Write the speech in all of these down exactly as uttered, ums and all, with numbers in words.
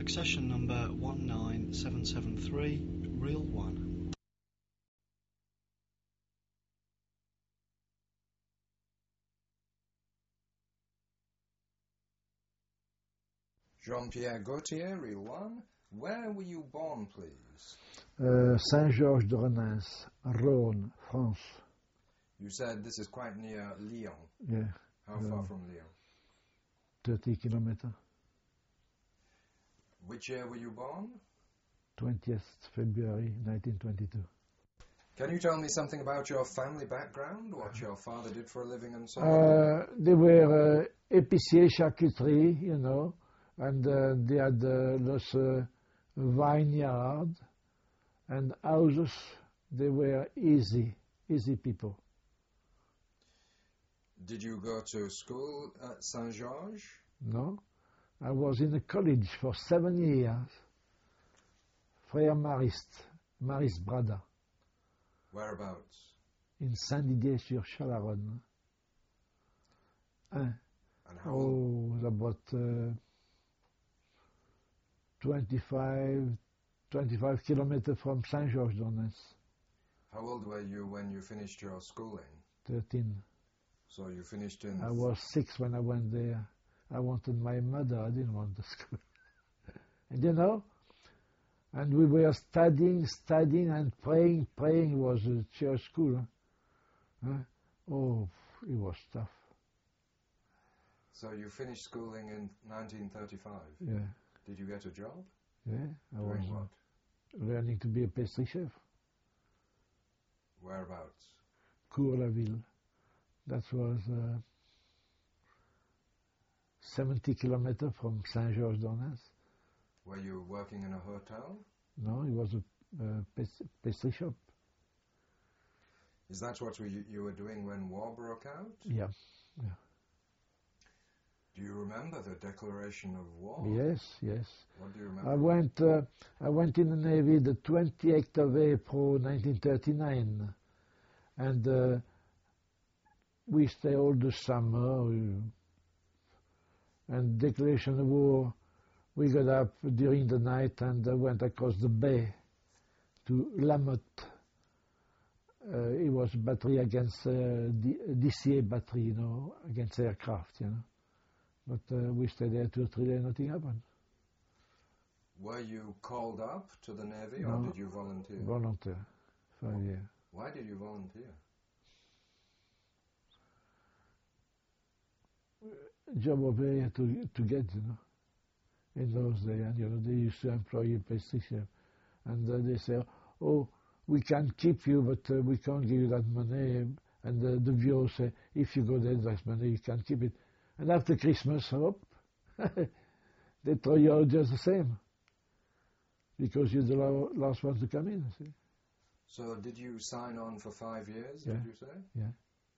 Accession number one nine seven seven three, reel one. Jean-Pierre Gauthier, reel one. Where were you born, please? Uh, Saint-Georges de Renens, Rhône, France. You said this is quite near Lyon. Yeah. How uh, far from Lyon? thirty kilometers. Which year were you born? twentieth February nineteen twenty-two. Can you tell me something about your family background, what your father did for a living and so on? Uh, they were uh, épicier charcuterie, you know, and uh, they had uh, those uh, vineyard and houses. They were easy, easy people. Did you go to school at Saint-Georges? No, I was in a college for seven years. Frère Mariste, Mariste Brada, Whereabouts? in Saint-Didier-sur-Chalaronne. Hein? And how old? Oh, about uh, twenty-five, twenty-five kilometers from Saint-Georges-de-Renens. How old were you when you finished your schooling? thirteen. So you finished in... I was six when I went there. I wanted my mother. I didn't want the school. And you know, and we were studying, studying, and praying, praying. It was a church school. Huh? Huh? Oh, it was tough. So you finished schooling in nineteen thirty-five? Yeah. Did you get a job? Yeah, I was Doing what? uh, learning to be a pastry chef. Whereabouts? Cours-la-Ville. That was uh, seventy kilometers from Saint-Georges-de-Renens. Were you working in a hotel? No, it was a uh, pastry, pastry shop. Is that what we, you were doing when war broke out? Yeah, yeah. Do you remember the declaration of war? Yes, yes. What do you remember? I went. Uh, I went in the Navy the twenty-eighth of April, nineteen thirty-nine, and uh, we stayed all the summer. Uh, and declaration of war, we got up during the night and uh, went across the bay to La Motte. Uh, it was battery against uh, D- DCA battery, you know, against aircraft, you know. But uh, we stayed there two or three days, nothing happened. Were you called up to the Navy No, or did you volunteer? Volunteer, five years. Why did you volunteer? Job over here to to get, you know, in those days, and you know they used to employ you pastry chef, and uh, they say, oh, we can keep you, but uh, we can't give you that money. And uh, the bureau say, if you go there, that money you can keep it. And after Christmas, hop, they throw you out just the same, because you're the la- last one to come in. See? So did you sign on for five years, Yeah. did you say? Yeah.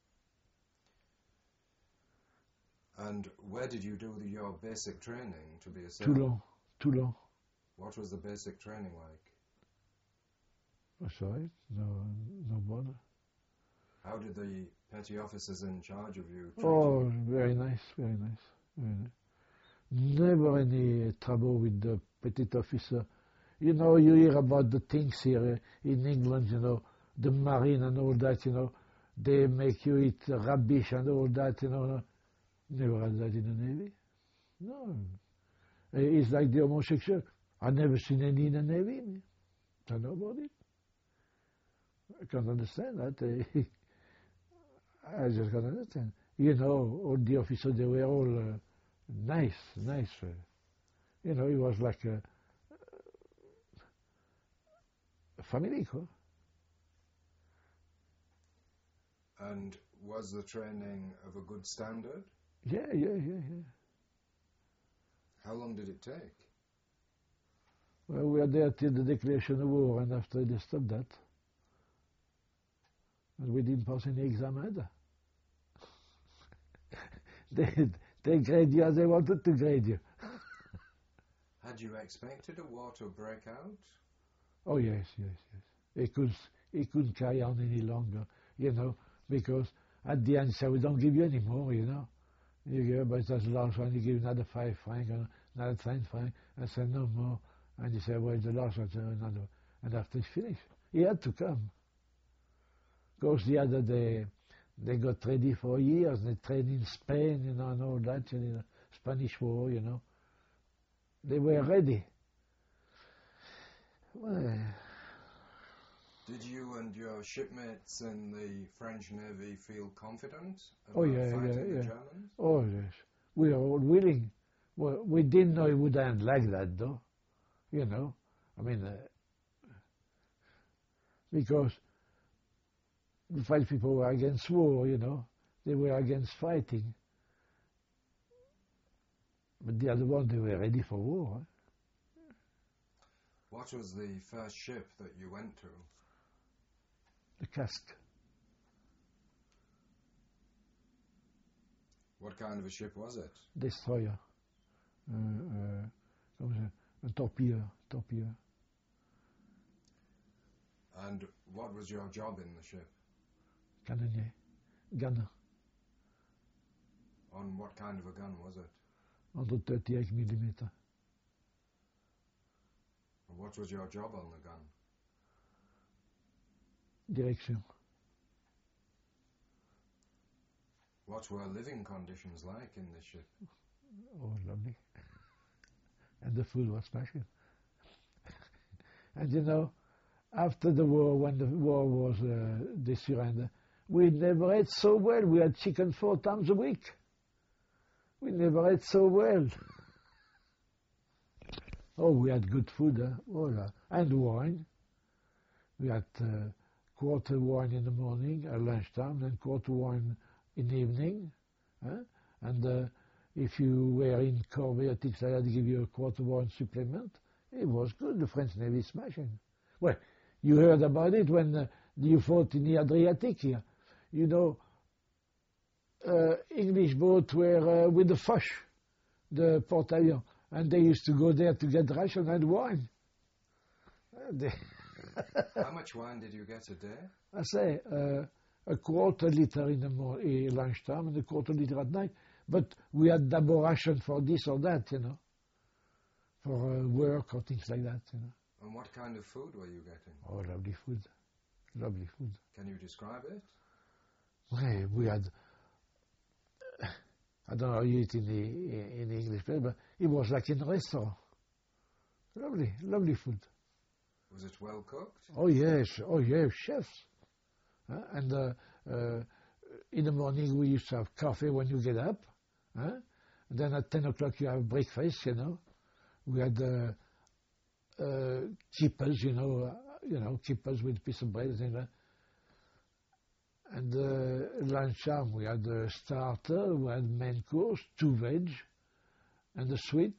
And where did you do the, your basic training to be a sailor? Toulon, Toulon. What was the basic training like? That's all right. No, no bother. How did the petty officers in charge of you treat Oh, you? very nice, very nice, very nice. Never any trouble with the petty officer. You know, you hear about the things here uh, in England, you know, the marine and all that, you know, they make you eat rubbish and all that, you know. Never had that in the Navy. No. Uh, It's like the homosexual. I've never seen any in the Navy. Don't know about it. I can't understand that. uh, I just can't understand. You know, all the officers, they were all uh, nice, nice. Uh, you know, it was like a, a family, huh? And was the training of a good standard? Yeah, yeah, yeah, yeah. How long did it take? Well, we were there till the declaration of war, and after they stopped that. And we didn't pass any exam either. they, they grade you as they wanted to grade you. Had you expected a war to break out? Oh, yes, yes, yes. It, could, it couldn't carry on any longer, you know, because at the end, so we don't give you any more, you know. You give, but that's the last one. You give another five franc, and another ten franc. I said no more, and he said, well, it's the last one. So another, and after it's finished, he had to come. Because the other day, they got ready for years. They trained in Spain, you know, and all that, and in the Spanish War, you know. They were ready. Well, did you and your shipmates in the French Navy feel confident about oh yeah, fighting yeah, the yeah. Germans? Oh yes, we were all willing. Well, we didn't know it would end like that, though. You know, I mean, uh, because the French people were against war. You know, they were against fighting. But the other one, they were ready for war. Huh? What was the first ship that you went to? The Casque. What kind of a ship was it? Destroyer. Uh, uh, comment ça? Un torpilleur. Torpilleur. And what was your job in the ship? Canonnier. Gunner. On what kind of a gun was it? one thirty-eight millimeter. And what was your job on the gun? Direction. What were living conditions like in this ship? Oh, lovely. And the food was smashing. And you know, after the war, when the war was uh, the surrender, we never ate so well. We had chicken four times a week. We never ate so well. Oh, we had good food, huh? Oh, uh, and wine. We had uh, quarter wine in the morning at lunchtime, then quarter wine in the evening. Huh? And uh, if you were in Corvée or things like that, they give you a quarter wine supplement. It was good. The French Navy smashing. Well, you heard about it when uh, you fought in the Adriatic here. You know, uh, English boats were uh, with the Foch, the port-avions, and they used to go there to get ration and wine. Uh, they How much wine did you get a day? I say uh, a quarter liter in the mor- uh, lunchtime and a quarter liter at night. But we had double ration for this or that, you know, for uh, work or things like that, you know. And what kind of food were you getting? Oh, lovely food, lovely food. Can you describe it? Well, we had, I don't know how you eat in the in the English place, but it was like in a restaurant. Lovely, lovely food. Was it well cooked? Oh yes, oh yes, chefs. Uh, and uh, uh, in the morning we used to have coffee when you get up. Huh? And then at ten o'clock you have breakfast, you know. We had uh, uh, kippers, you know, uh, you know, kippers with a piece of bread and things like that. And uh, lunchtime we had a starter, we had main course, two veg, and a sweet,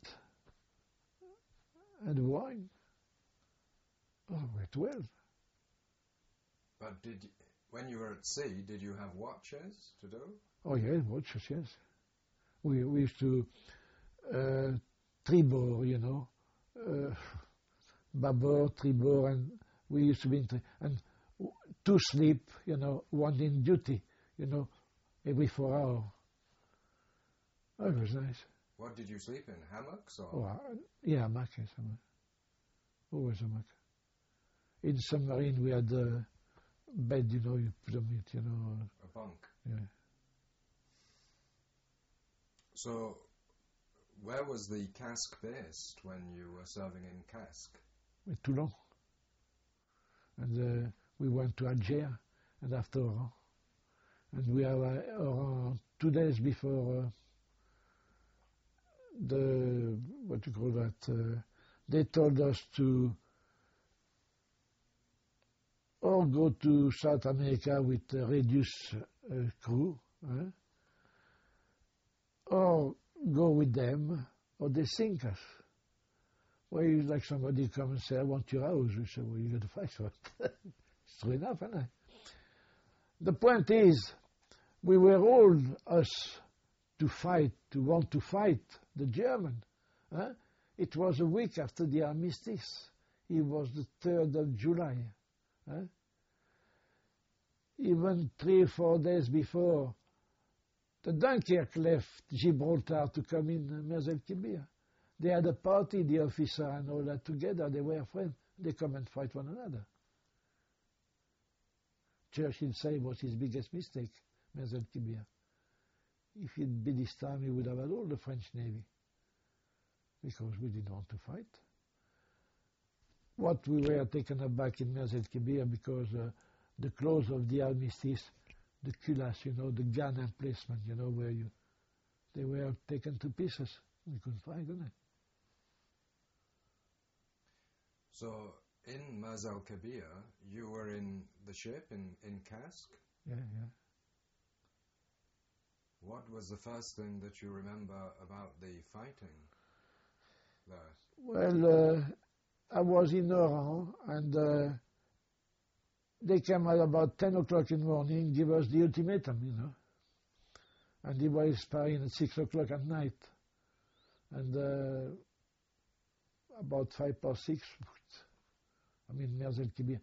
and wine. Oh, wait, well. But did y- when you were at sea, did you have watches to do? Oh, yes, watches, yes. We, we used to uh, tribord, you know, uh, babord, tribord, and we used to be in tri- and w- two sleep, you know, one in duty, you know, every four hours. Oh, it was nice. What did you sleep in? Hammocks or? Oh, uh, yeah, hammock, yes, hammock. Always hammock. In submarine we had a bed, you know, you put them in, you know. A bunk. Yeah. So, where was the Casque based when you were serving in Casque? With Toulon. And uh, we went to Alger and after Oran. And we have uh, Oran two days before uh, the, what you call that, uh, they told us to or go to South America with a reduced uh, crew, eh? Or go with them, or they sink us. Well, it's like somebody come and say, I want your house. We say, well, you got to fight for it. It's true enough, isn't it? The point is, we were all, us, to fight, to want to fight the German. Eh? It was a week after the armistice. It was the third of July. Eh? Even three or four days before, The Dunkirk left Gibraltar to come in uh, Mers el Kibir. They had a party, the officer and all that together. They were friends. They come and fight one another. Churchill said it was his biggest mistake, Mers el Kibir. If he'd been this time, he would have had all the French Navy, because we didn't want to fight. What we were taken aback in Mers el Kibir, because uh, the close of the armistice, the culasse, you know, the gun emplacement, you know, where you, they were taken to pieces. We couldn't fight them. So, in Mers el Kibir, you were in the ship, in, in Casque? Yeah, yeah. What was the first thing that you remember about the fighting there? Well, uh, I was in Oran, and uh, they came at about ten o'clock in the morning, give us the ultimatum, you know. And it was expiring at six o'clock at night. And uh, about five past six, I mean, Mers el Kibir.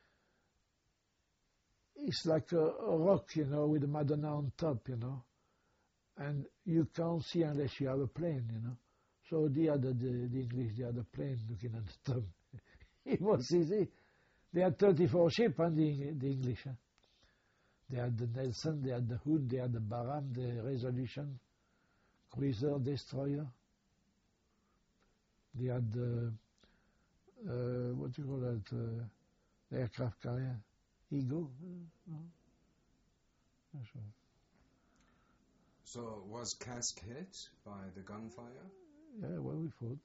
It's like a, a rock, you know, with a Madonna on top, you know. And you can't see unless you have a plane, you know. So the other, the, the English, the other plane looking at the top. It was easy. They had thirty-four ships, and the, the English. Huh? They had the Nelson, they had the Hood, they had the Barham, the Resolution, cruiser, destroyer. They had the, uh, what do you call that, uh, the aircraft carrier, Eagle. Uh, no? That's right. So, was Casque hit by the gunfire? Yeah, well, we fought.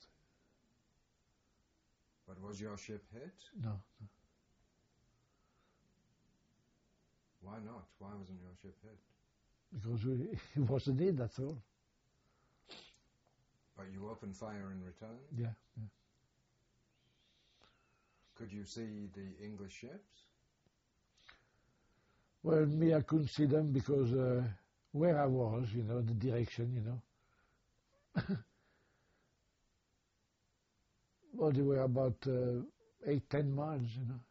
But was your ship hit? No, no. Why not? Why wasn't your ship hit? Because we, it wasn't it, that's all. But you opened fire in return? Yeah, yeah. Could you see the English ships? Well, me, I couldn't see them because uh, where I was, you know, the direction, you know. Well, they were about uh, eight, ten miles, you know.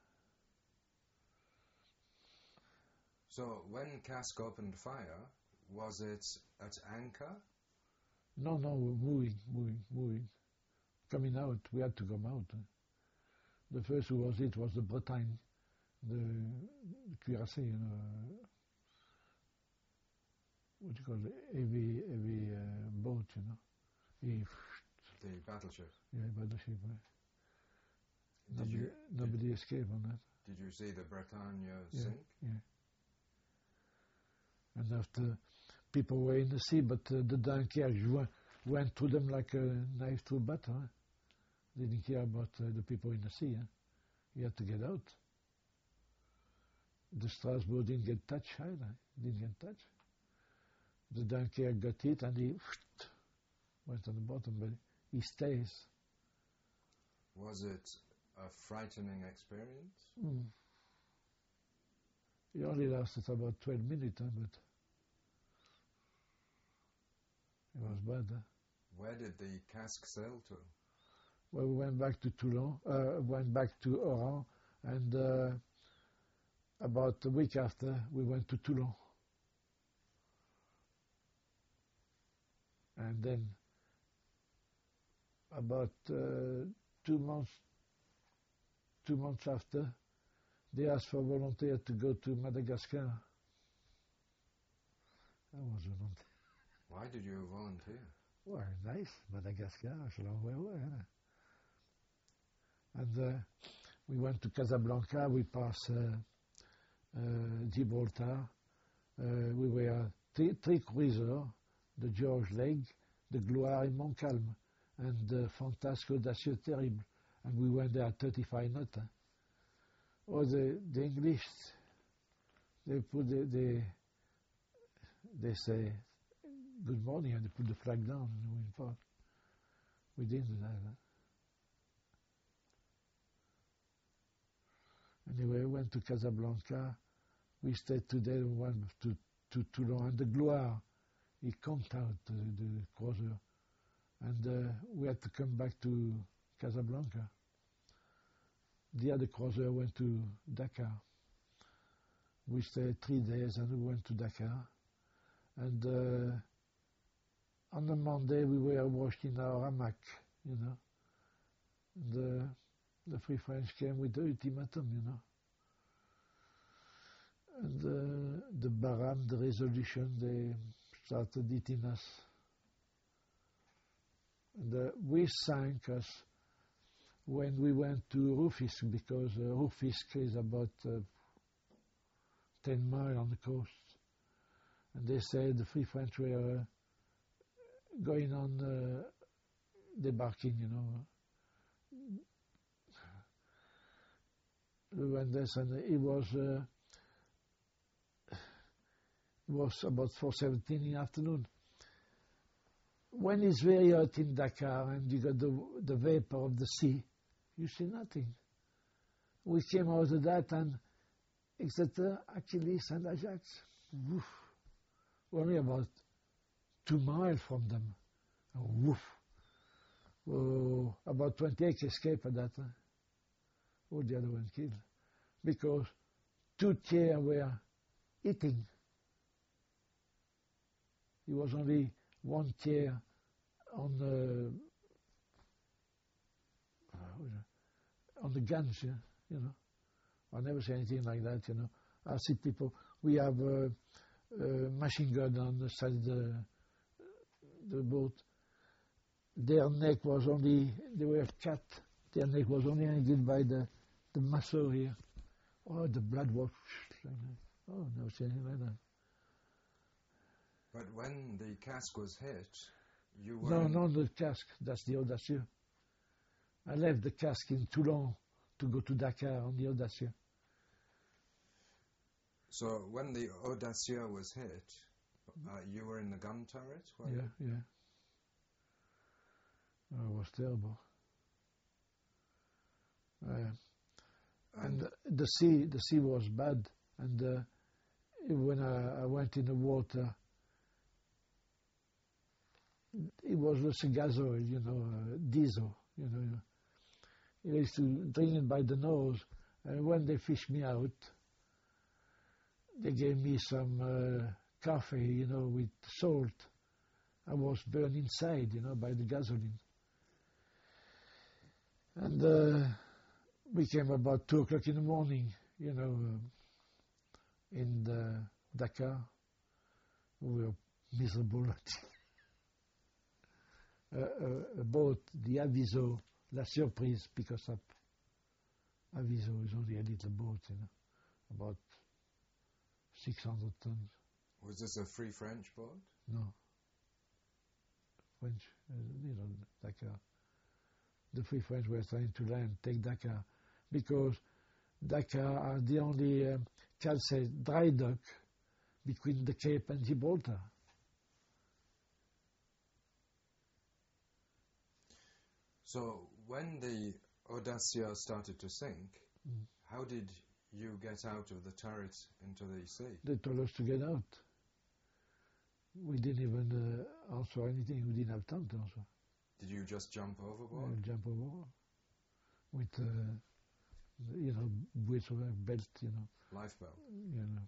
So, when Casque opened fire, was it at anchor? No, no, we're moving, moving, moving. Coming out, we had to come out. Huh? The first who was it was the Bretagne, the, the cuirassé, you know. What do you call it? Heavy, heavy uh, boat, you know. He, the battleship? Yeah, battleship, right? Did Nobody, you, nobody did, escaped on that. Did you see the Bretagne Yeah, sink? yeah. And after, people were in the sea, but uh, the Dunkirk went, went through them like a knife through butter. Huh? They didn't care about uh, the people in the sea. Huh? You had to get out. The Strasbourg didn't get touched either. Didn't get touched. The Dunkirk got hit and he went on the bottom, but he stays. Was it a frightening experience? Mm. It only lasted about twelve minutes, huh, but it was bad. Huh? Where did the Casque sail to? Well, we went back to Toulon, uh, went back to Oran, and uh, about a week after, we went to Toulon. And then, about uh, two months, two months after, they asked for volunteers to go to Madagascar. I was volunteer. Why did you volunteer? Well, nice, Madagascar, it's a long way away. Huh? And uh, we went to Casablanca, we passed uh, uh, Gibraltar. Uh, we were three, three cruisers, the George Lake, the Gloire and Montcalm, and the Fantasque Audacieux Terrible. And we went there at thirty-five knots. Huh? Or the, the English, they put the, they, they say, good morning, and they put the flag down and we in port. We didn't do that. Huh? Anyway, we went to Casablanca. We stayed two days, we went to, to Toulon, and the Gloire, he conked out the, the cruiser. And uh, we had to come back to Casablanca. The other cruiser went to Dakar. We stayed three days and we went to Dakar. And uh, on the Monday we were washed in our hammock, you know. The the Free French came with the ultimatum, you know. And uh, the Baram, the resolution, they started eating us. And uh, we sank us when we went to Rufisque, because uh, Rufisque is about uh, ten miles on the coast. And they said the Free French were uh, going on uh, debarking, you know. We went there, and it was uh, it was about four seventeen in the afternoon. When it's very hot in Dakar and you got the the vapor of the sea, you see nothing. We came out of that, and Exeter, Achilles, and Ajax, woof, only about two miles from them. And woof. Oh, about twenty-eight escaped at that time. All the other ones killed. Because two tiers were eating. It was only one tier on the uh, on the guns, yeah, you know. I never see anything like that, you know. I see people, we have a, a machine gun on the side of the, the boat. Their neck was only, they were cut, their neck was only hanging by the, the muscle here. Oh, the blood was like that. Oh, never see anything like that. But when the cask was hit, you were... No, not the cask, that's the Audacieux. I left the cask in Toulon to go to Dakar on the Audacieux. So when the Audacieux was hit, uh, you were in the gun turret? Were Yeah, you? yeah. Oh, it was terrible. Uh, and the sea, the sea was bad. And uh, when I, I went in the water, it was just gas oil, you know, uh, diesel, you know. I used to drink it by the nose, and when they fished me out, they gave me some uh, coffee, you know, with salt. I was burned inside, you know, by the gasoline. And uh, we came about two o'clock in the morning, you know, uh, in the Dakar. We were miserable. uh, uh, a boat, the Aviso, La Surprise, pick us up. Aviso is only a little boat, you know, about six hundred tons. Was this a Free French boat? No. French, uh, you know, Dakar. The Free French were trying to land, take Dakar, because Dakar are the only um, calcite dry dock between the Cape and Gibraltar. So when the Audacieux started to sink, Mm. how did you get out of the turret into the sea? They told us to get out. We didn't even uh, answer anything. We didn't have time to answer. Did you just jump overboard? We'll jump over with, uh, you know, with a belt, you know. Lifebelt. You know.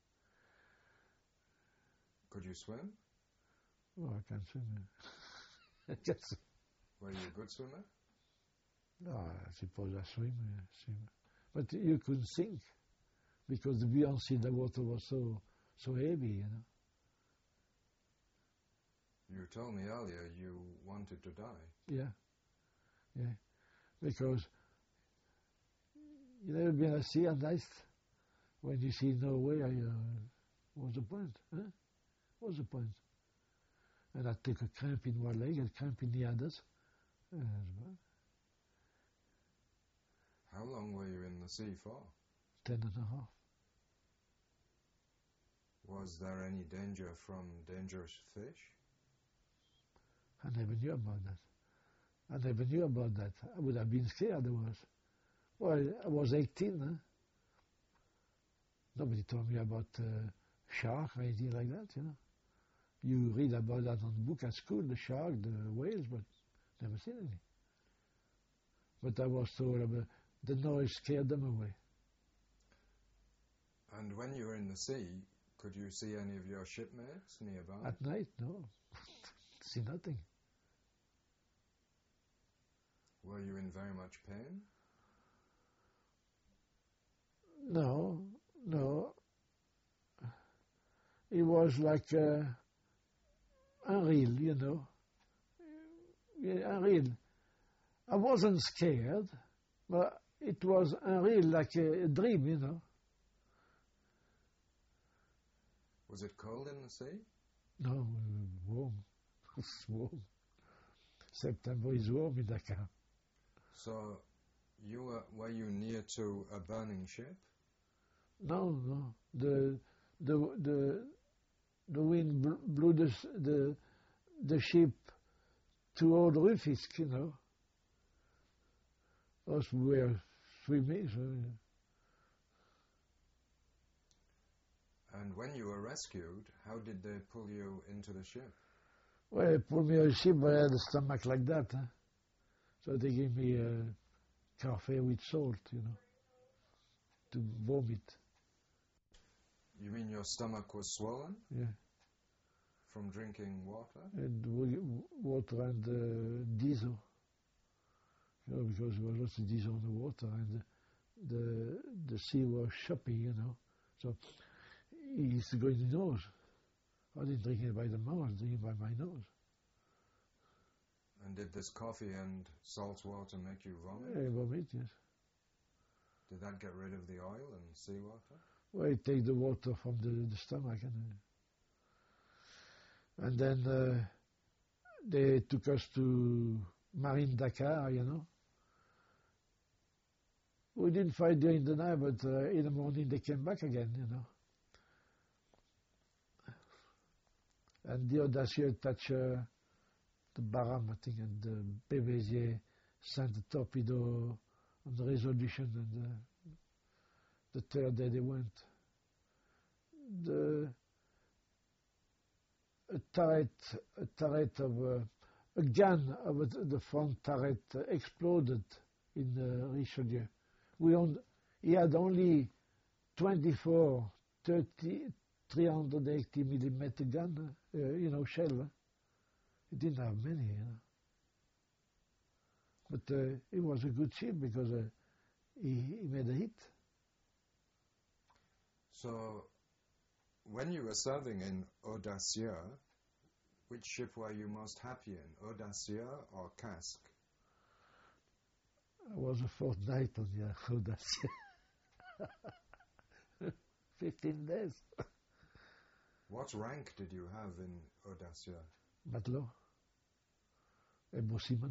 Could you swim? Oh, I can't swim. I can't swim. Were you a good swimmer? No, I suppose I swim, yeah, swim. But you couldn't sink because the buoyancy in the water was so so heavy, you know. You told me earlier you wanted to die. Yeah, yeah. Because you never been at sea at night when you see no way. I, uh, what's the point? Huh? What's the point? And I took a cramp in one leg and cramp in the others. Uh, How long were you in the sea for? ten and a half. Was there any danger from dangerous fish? I never knew about that. I never knew about that. I would have been scared otherwise. Well, I was eighteen. Huh? Nobody told me about uh, shark or anything like that, you know. You read about that on the book at school, the shark, the whales, but never seen any. But I was told about the noise scared them away. And when you were in the sea, Could you see any of your shipmates nearby? At night, no. See nothing. Were you in very much pain? No, no. It was like uh, unreal, you know. Yeah, unreal. I wasn't scared, but it was unreal, like a, a dream, you know. Was it cold in the sea? No, warm. It's warm. September is warm in Dakar. So, you were, were you near to a burning ship? No, no. The the the the wind bl- blew the s- the the ship toward Rufisque, you know. Us were swimming. So, And when you were rescued, how did they pull you into the ship? well, they pulled me on a ship, but I had a stomach like that. Huh? So they gave me a coffee with salt, you know, to vomit. You mean your stomach was swollen Yeah. from drinking water? And w- water and uh, diesel. You know, because there was lots of diesel on the water, and the the sea was choppy, you know. So it used to go in the nose. I didn't drink it by the mouth, I was drinking it by my nose. And did this coffee and salt water make you vomit? I vomit, yes. Did that get rid of the oil and seawater? Well, I take the water from the, the stomach, and, uh, and then uh, they took us to Marine Dakar, you know. We didn't fight during the night, but uh, in the morning they came back again, you know. And the Audacieux touched uh, the Baram, I think, and the Bévésier sent the torpedo on the Resolution, and uh, the third day they went. The a turret, a turret of uh, a gun of a, the front turret uh, exploded in uh, Richelieu. We on, he had only twenty-four, thirty, three hundred eighty millimeter gun, uh, you know, shell. Huh? He didn't have many, you know. But uh, it was a good ship because uh, he, he made a hit. So, when you were serving in Audacieux, which ship were you most happy in, Audacieux or Casque? I was a fortnight on the Audacieux. Fifteen days. What rank did you have in Audacieux? Matelot. A seaman.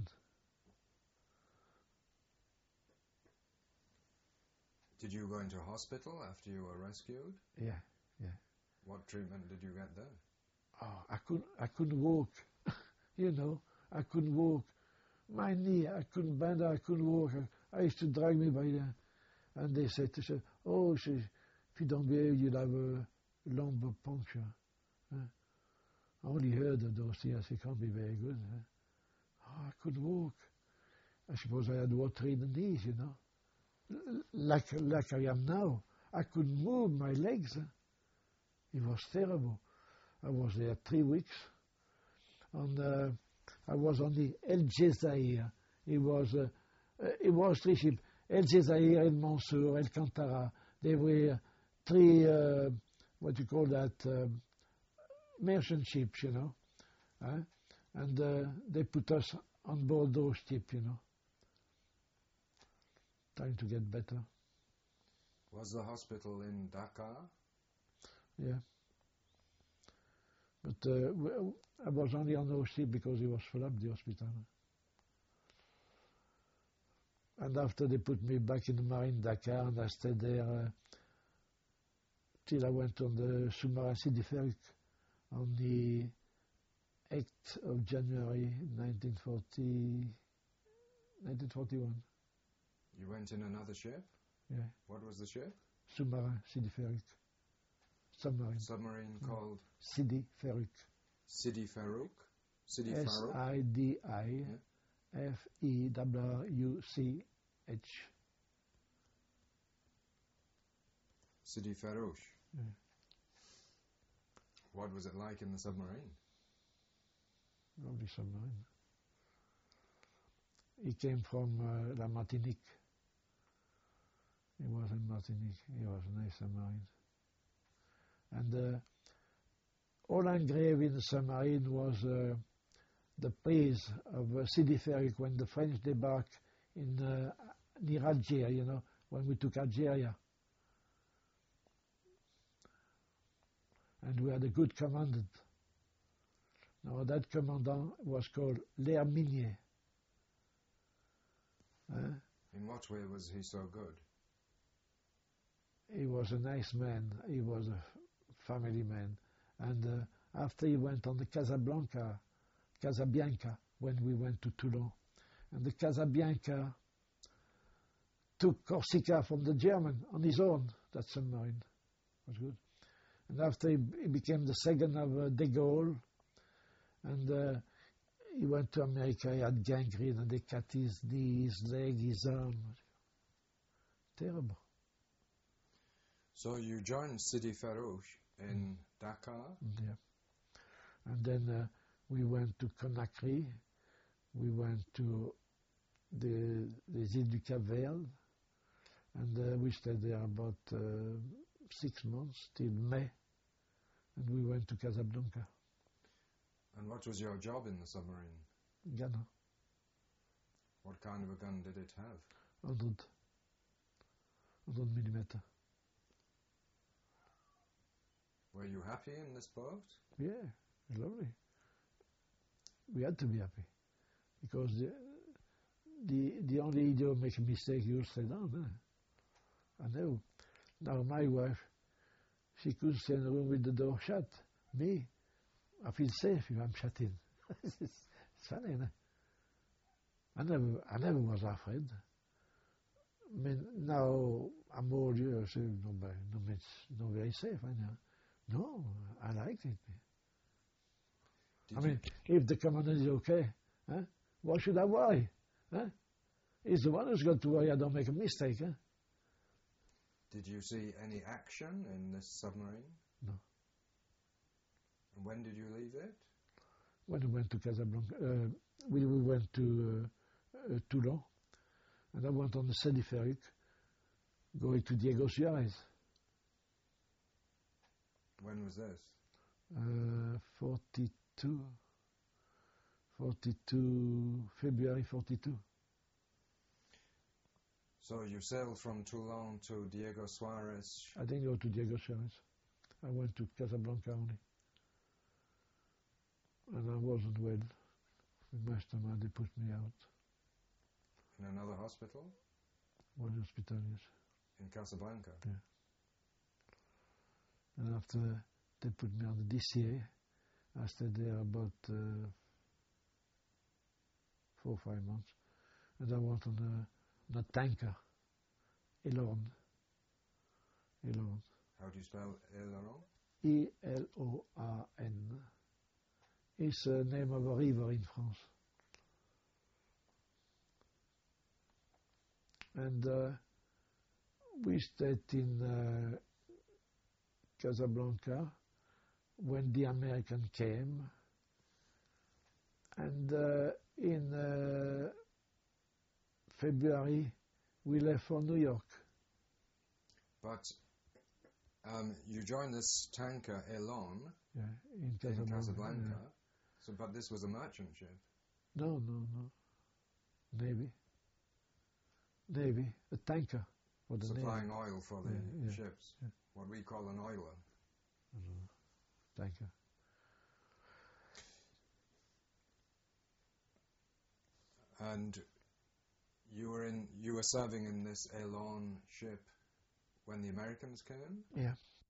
Did you go into hospital after you were rescued? Yeah, yeah. What treatment did you get there? Oh, I couldn't, I couldn't walk. You know, I couldn't walk. My knee, I couldn't bend, I couldn't walk. I, I used to drag me by the, and they said to say, oh, she, if you don't behave, you'll have a lumbar puncture. Huh? I only heard of those things. It can't be very good. Huh? Oh, I couldn't walk. I suppose I had water in the knees, you know. L- Like, like I am now. I couldn't move my legs. Huh? It was terrible. I was there three weeks. And uh, I was on the El Jezair. It was, uh, uh, it was three ships. El Jezair, El Mansour, El Kantara. They were three, uh, what you call that, um, merchant ships, you know. Huh? And uh, they put us on board those ships, you know. Trying to get better. Was the hospital in Dakar? Yeah. But uh, w- I was only on those ships because it was full up, the hospital. And after they put me back in the Marine Dakar, and I stayed there uh, till I went on the Sous-Marin Sidi Ferruc on the eighth of January nineteen forty, nineteen forty-one. You went in another ship? Yeah. What was the ship? Sous-Marin Sidi Ferruc. Submarine. Submarine Mm. called Sidi Ferruc. Sidi Farouk? Sidi S Farouk? I D I F E W U C H. Sidi Farouche. Yeah. What was it like in the submarine? Lovely submarine. He came from uh, La Martinique. He was in Martinique. He was a nice submarine. And uh, all engraved in the submarine was uh, the praise of uh, Sidi Ferric when the French debarked in uh, near Algeria, you know, when we took Algeria. And we had a good commandant. Now that commandant was called L'Herminier. Uh, In what way was he so good? he was a nice man. He was a family man. And uh, after he went on the Casablanca, Casabianca, when we went to Toulon, and the Casabianca took Corsica from the German on his own. That submarine was good. And after he, he became the second of uh, de Gaulle, and uh, he went to America. He had gangrene, and they cut his knee, his leg, his arm. Terrible. So you joined Sidi Ferruch in Dakar? Yeah. And then uh, we went to Conakry. We went to the les îles du Cap Verde, and uh, we stayed there about uh, six months till May, and we went to Casablanca, And what was your job in the submarine? Ghana, What kind of a gun did it have? one hundred, one hundred millimeter. Were you happy in this boat? Yeah, lovely. We had to be happy, because the the, the only idiot make a mistake, you stay down. Eh? I know. Now my wife, she could stay in the room with the door shut. Me, I feel safe if I'm shut in. it's, it's funny, no? I never, I never was afraid. I mean, now I'm old, you say, no, but no, it's not very safe. I know. No, I liked it. Did I you- mean, if the commander is okay, huh? Why should I worry? Huh? He's the one who's got to worry I don't make a mistake. Huh? Did you see any action in this submarine? No. And when did you leave it? When we went to Casablanca, uh, we, we went to uh, uh, Toulon, and I went on the Sidi Ferruc, going to Diego Suarez, When was this? uh, forty-two, forty-two, February forty-two. So you sailed from Toulon to Diego Suarez. I didn't go to Diego Suarez. I went to Casablanca only. And I wasn't well. With my stomach, they put me out. In another hospital? One hospital, yes. In Casablanca? And after they put me on the D C A, I stayed there about uh, four or five months. And I went on a, on a tanker, Elorn. Elorn. How do you spell aileron? E L O R N. It's the name of a river in France. And uh, we stayed in uh, Casablanca when the American came. And uh, in uh, February, we left for New York. But um, you joined this tanker Elon Yeah, in in Casablanca. Casablanca. yeah. So, but this was a merchant ship. No, no, no. Navy. Navy, a tanker for the Supplying Navy. oil for the Yeah, yeah, ships. yeah. What we call an oiler. Tanker. And you were in, you were serving in this Elon ship when the Americans came? Yeah.